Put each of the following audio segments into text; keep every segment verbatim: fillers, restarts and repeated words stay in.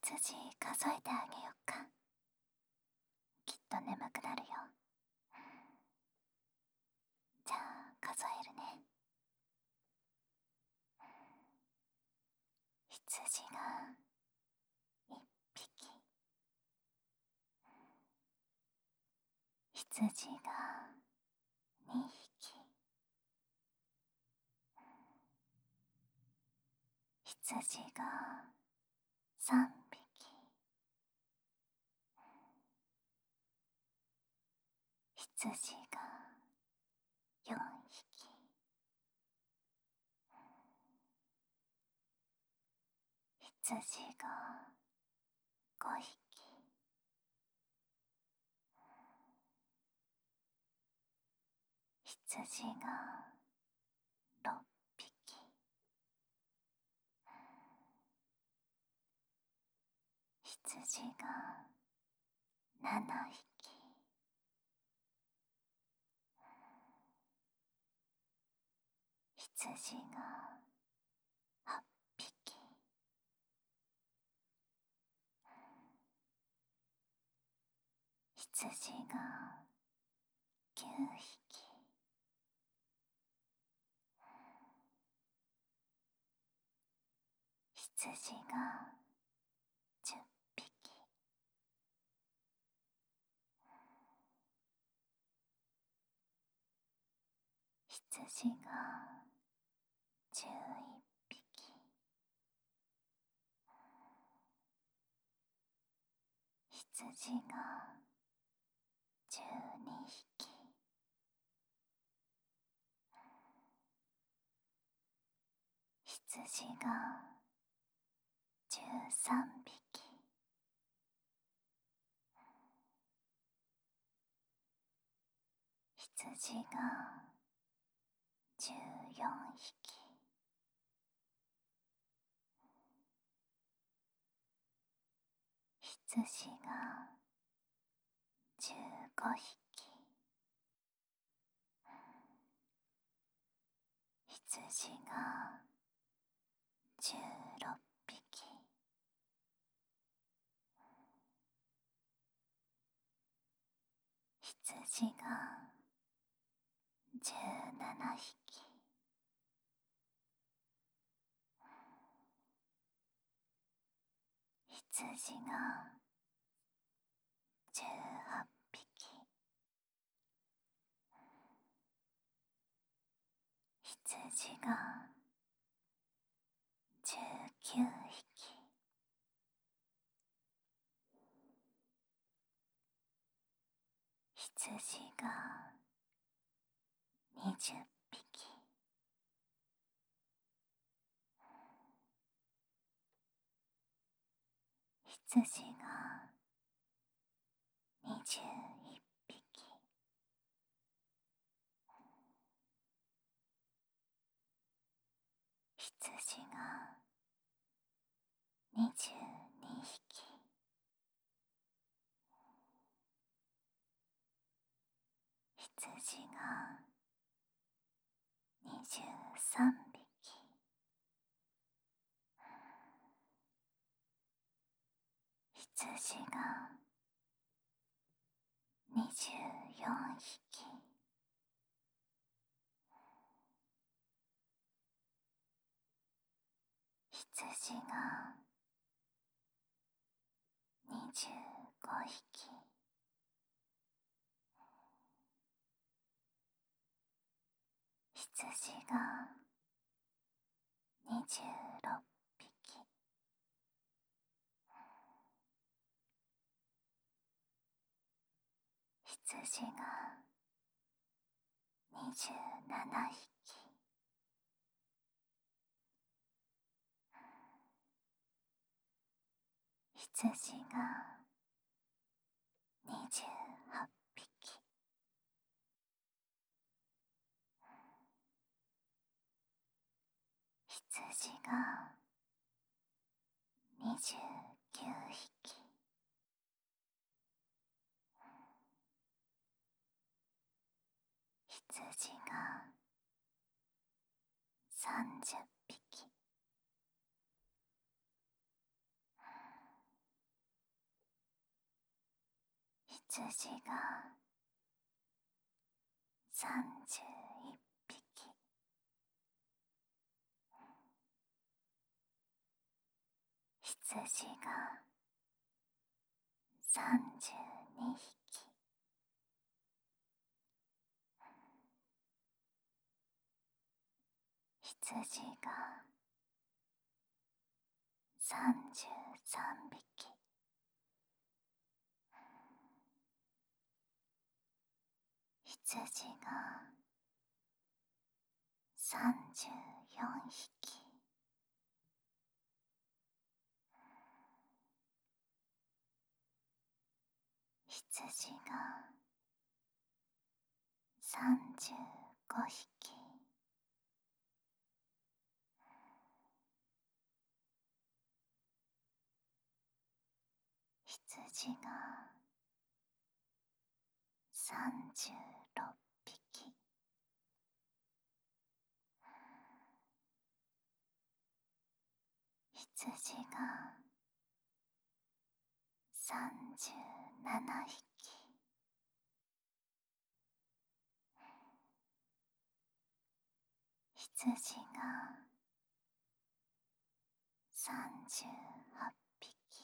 羊数えてあげよっか。きっと眠くなるよ。じゃあ数えるね。羊がいっぴき、羊がにひき、羊がさんびき、羊がよんひき、羊がごひき、羊がろっぴき、羊がななひき、羊がはっぴき、羊がきゅうひき、羊がじゅっぴき、羊がじゅういっぴき、羊がじゅうにひき、羊がじゅうさんびき、羊がじゅうよんひき、羊がじゅうごひき、羊がじゅうろっぴき、羊がじゅうななひき、羊がじゅうはっぴき、羊がじゅうきゅうひき、羊がにじゅっぴき、羊がにじゅういっぴき、羊がにじゅうにひき、羊がにじゅうさんびき、羊がにじゅうよんひき、羊がにじゅうごひき、羊がにじゅうろっぴき、羊がにじゅうななひき、羊がにじゅうはっぴき、羊がにじゅうきゅうひき、羊がさんじゅっぴき、 羊がさんじゅういっぴき、羊がさんじゅうにひき、羊がさんじゅうさんびき、羊がさんじゅうよんひき、羊がさんじゅうごひき、羊がさんじゅうろっぴき、羊がさんじゅうななひき、羊がさんじゅうはっぴき、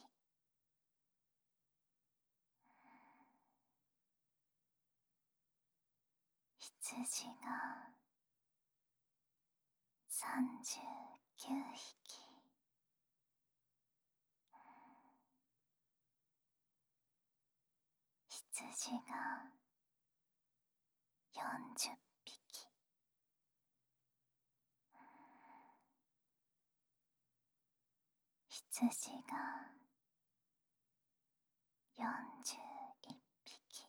羊がさんじゅうきゅうひき、羊がよんじゅっぴき、羊がよんじゅういっぴき、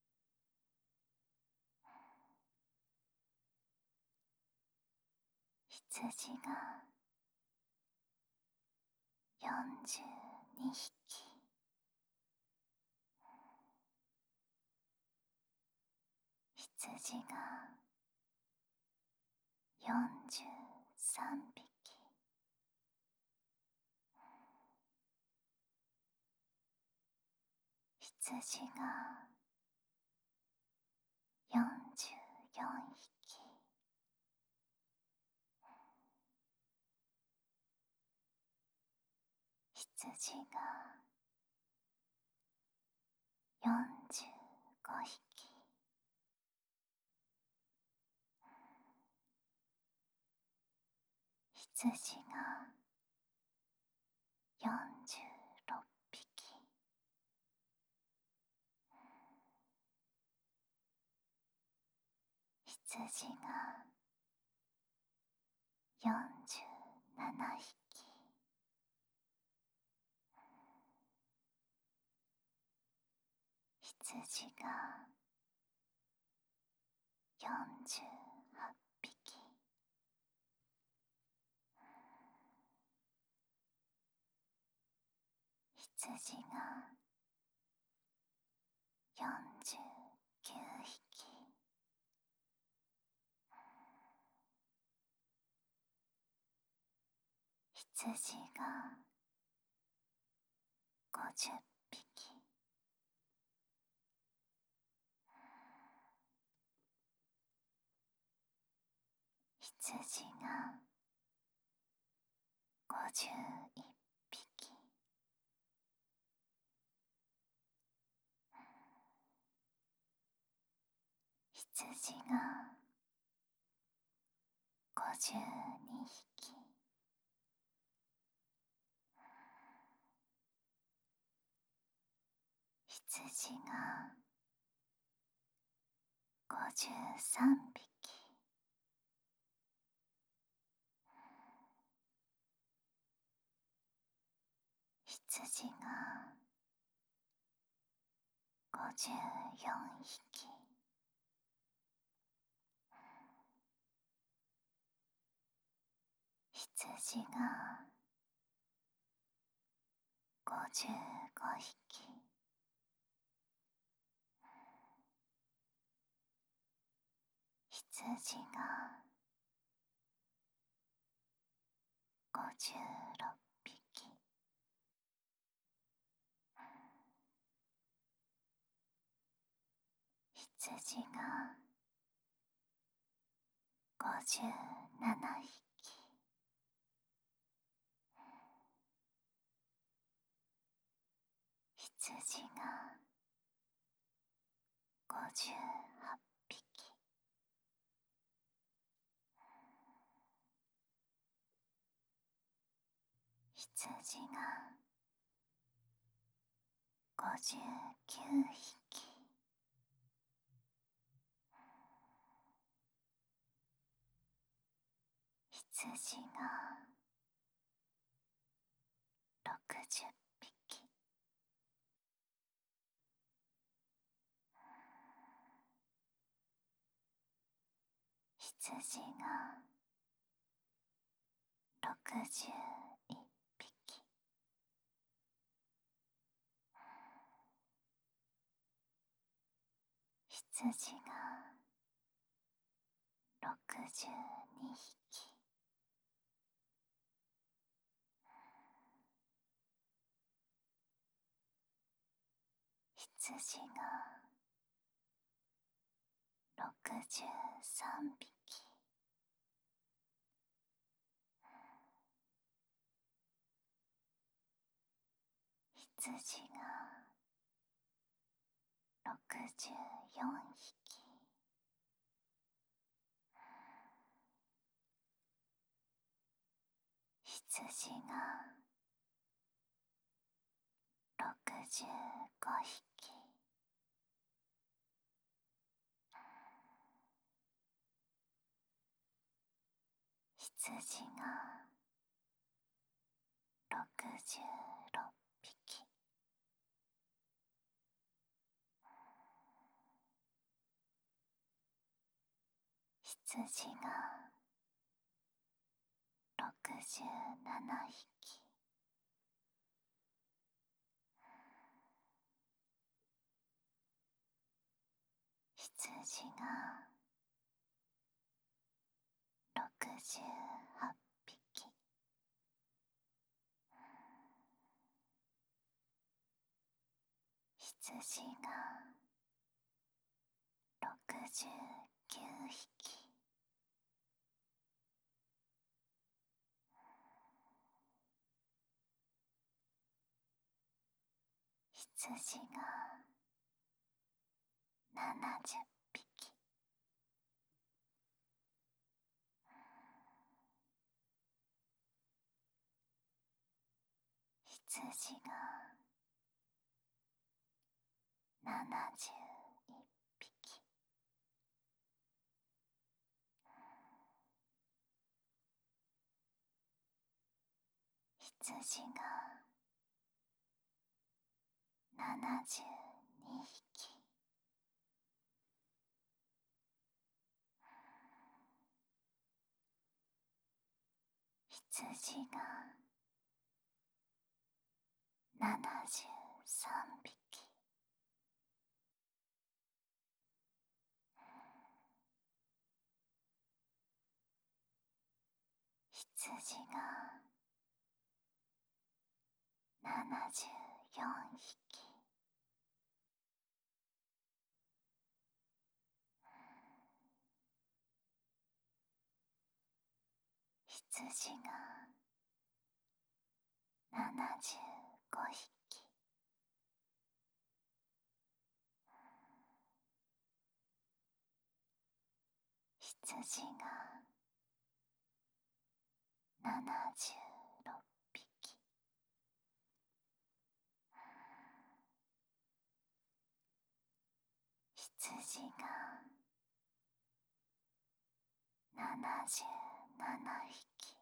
羊がよんじゅうにひき、羊がよんじゅうさんびき、羊がよんじゅうよんひき、羊がよんじゅうごひき、羊がよんじゅうろっぴき、羊がよんじゅうななひき、羊がよんじゅうはっぴき、羊がよんじゅうきゅうひき、羊がごじゅっぴき、羊がごじゅういっぴき、羊がごじゅうにひき、羊がごじゅうさんびき、羊がごじゅうよんひき、羊がごじゅうごひき、羊がごじゅうろっぴき、 羊がごじゅうななひき、羊がごじゅうはっぴき、羊がごじゅうきゅうひき、羊がろくじゅっぴき、羊がろくじゅういっぴき、羊がろくじゅうにひき、羊がろくじゅうさんびき、羊がろくじゅうよんひき、羊がろくじゅうごひき、羊がろくじゅうろっぴき、羊がろくじゅうななひき、羊がろくじゅうはっぴき、羊がろくじゅうきゅうひき、羊がななじゅっぴき、羊がななじゅういっぴき、羊がななじゅうにひき、羊がななじゅうさんびき、羊がななじゅうよんひき、羊がななじゅうごひき、羊がななじゅうろっぴき、羊がななじゅうななひき、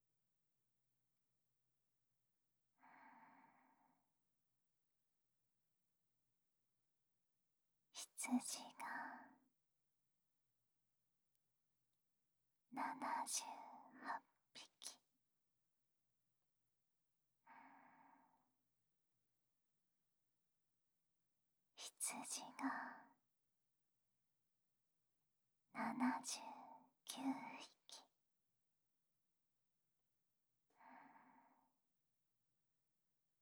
羊がななじゅうはっぴき、羊がななじゅうきゅうひき、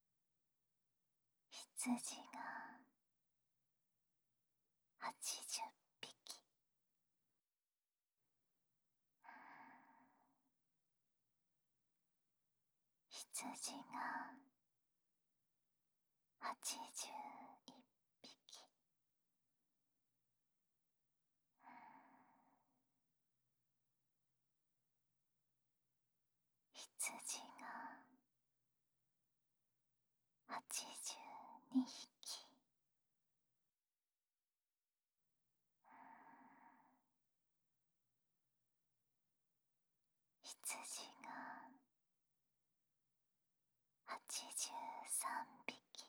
羊がはちじゅっ羊がはちじゅういっぴき、羊がはちじゅうにひき、羊がはちじゅうさんびき、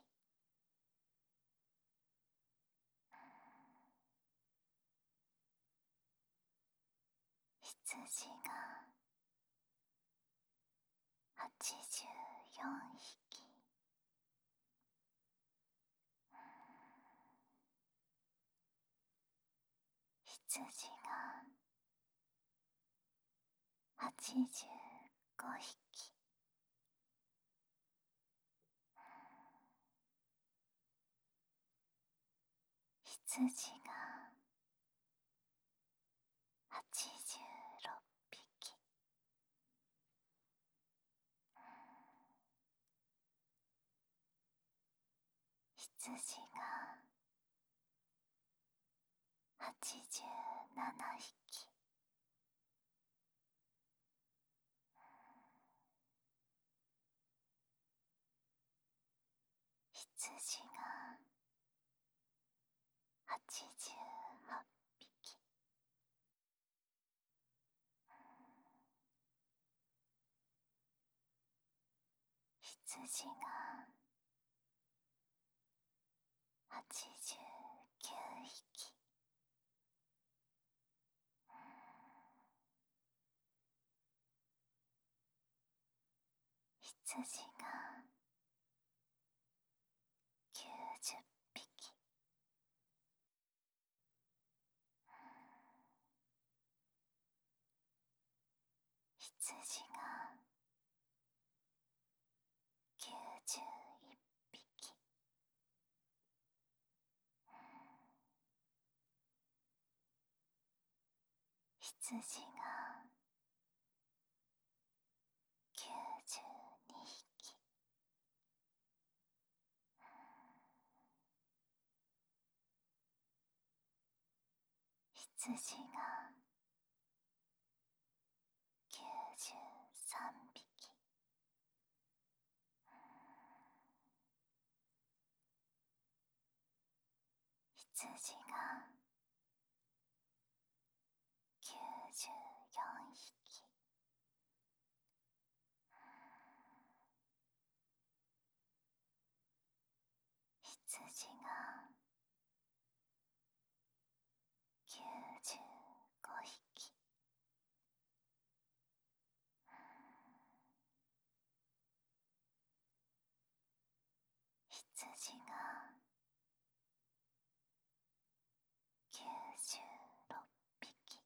羊がはちじゅうよんひき、羊がはちじゅうごひき、羊がはちじゅうろっぴき、羊がはちじゅうななひき、羊がはちじゅうはっぴき、羊がはちじゅうきゅうひき、羊がきゅうじゅっぴき、羊がきゅうじゅういっぴき、羊がきゅうじゅうにひき、羊がきゅうじゅうさんびき、羊がきゅうじゅうよんひき、羊がきゅうじゅうごひき、羊がきゅうじゅうろっぴき、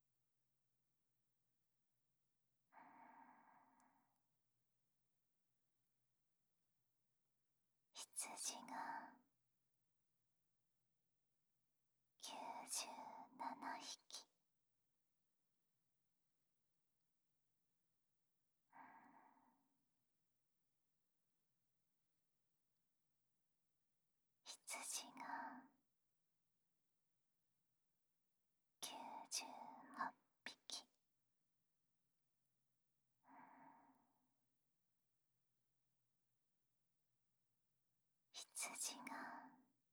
羊がきゅうじゅうななひき、羊がきゅうじゅうはっぴき、羊が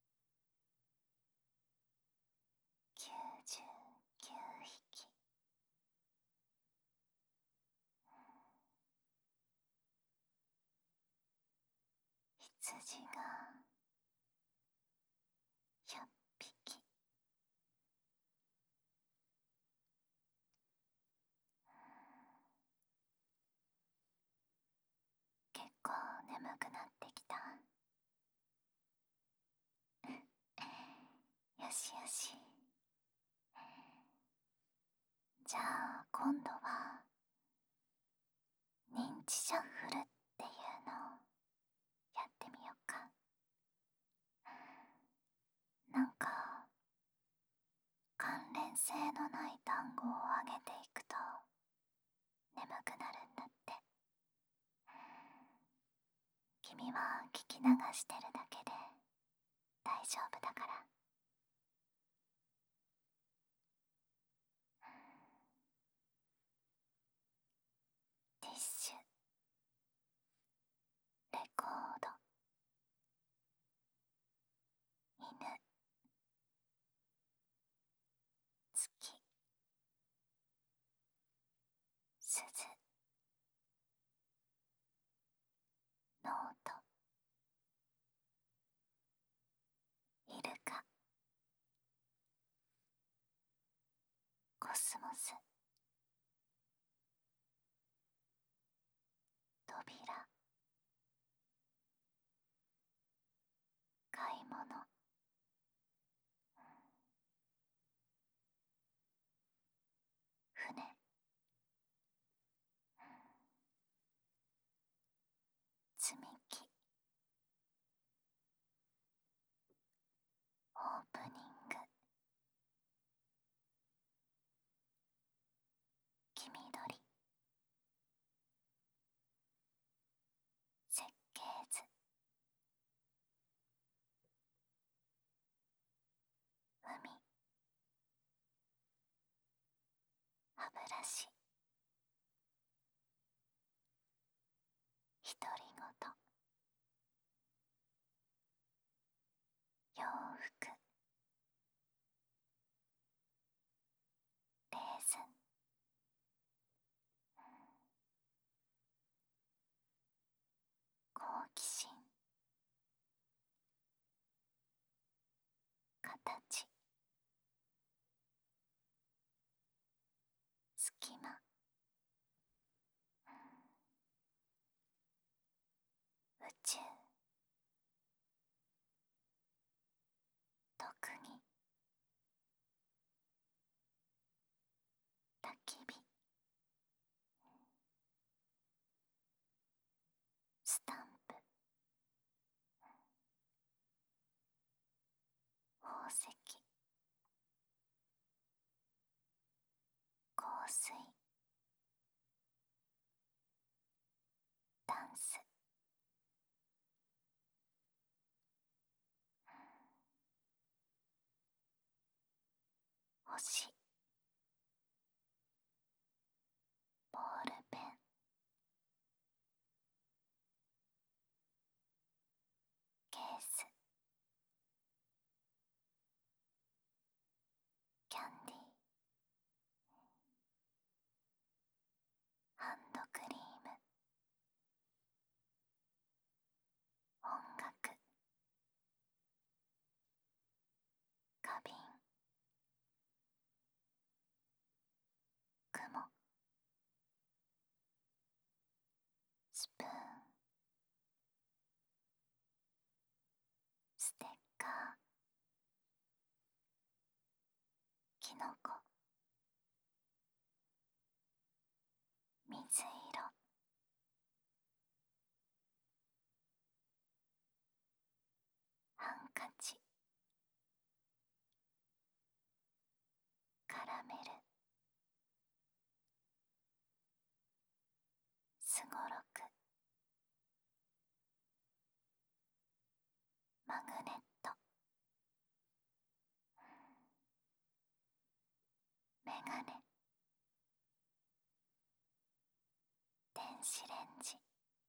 きゅうじゅうきゅうひき、羊がひゃっぴき、結構眠くなってきた。よしよし。じゃあ今度は認知シャッフルっていうのをやってみようか。なんか関連性のない単語を挙げていくと眠くなるんだって。 君は聞き流してるだけで大丈夫だから。ティッシュ、レコード、犬、月、鈴、ノート、イルカ、コスモス、扉、買い物、船、積み木、オープニング、黄緑、設計図、海、歯ブラシ、独り言、洋服、レーズン、好奇心、形、隙間、宇宙、特技、焚き火、スタンプ、宝石、香水、ダンス、星、ボールペン、ケース、キャンディー、ハンドクリーム、音楽、花瓶、雲、スプーン、ステッカー、キノコ、水色、ハンカチ、カラメル、すごろく、マグネット、メガネ、電子レンジ、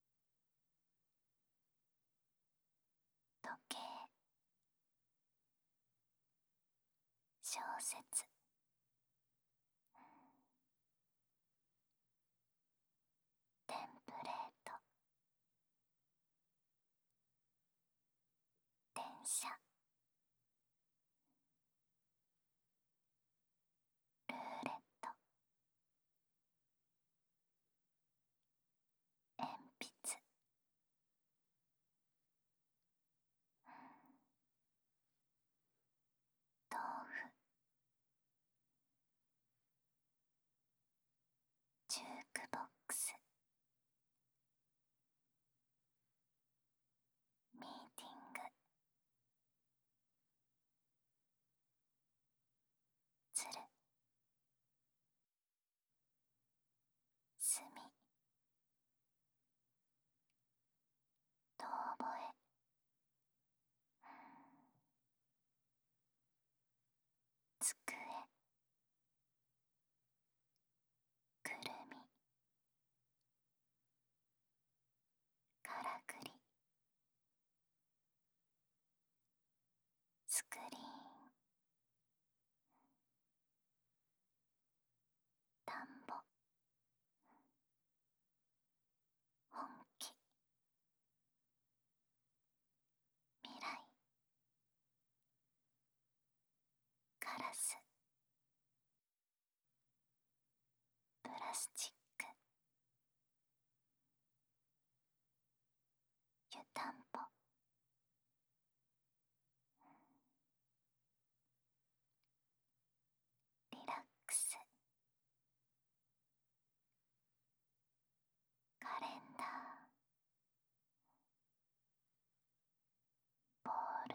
時計、小説、テンプレート、電車、ルーレット、鉛筆、豆腐、ジュークボックス、ミーティング、鶴、墨、 スクリーン、田んぼ、本気、未来、ガラス、プラスチック、湯たんぽ、リラックス、カレンダー、ボール、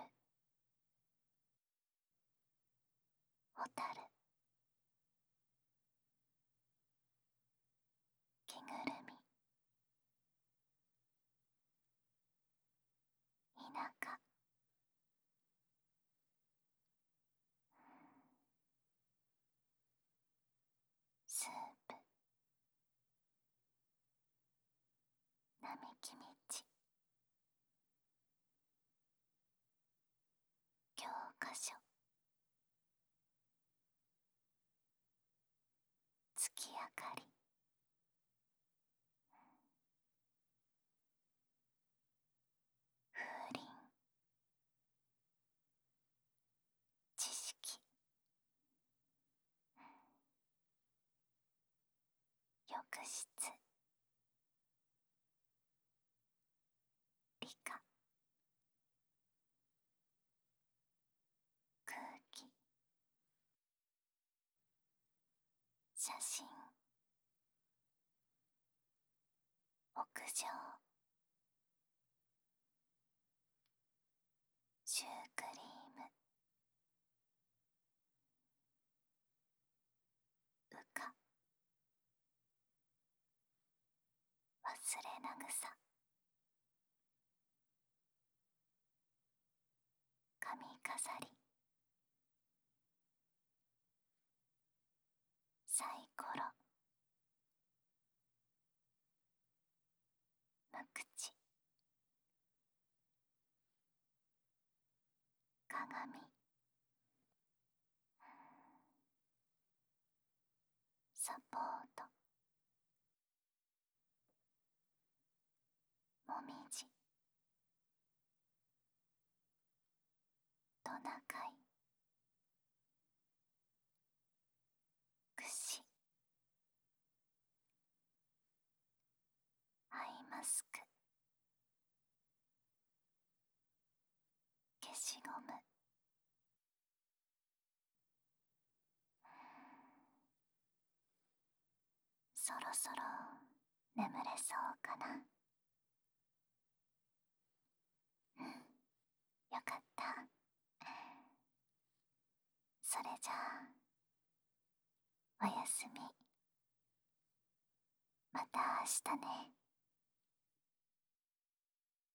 ホタル、着ぐるみ、田舎、スープ、並木道、教科書、月明かり、風鈴、知識、浴室、理科、空気、写真、屋上、シュークリーム、羽化、忘れなぐさ、髪飾り、サイコロ、無口、鏡、サポート、もみじ、トナカイ、くし、アイマスク、消しゴム、そろそろ眠れそうかな。うん、よかった。それじゃあおやすみ。また明日ね。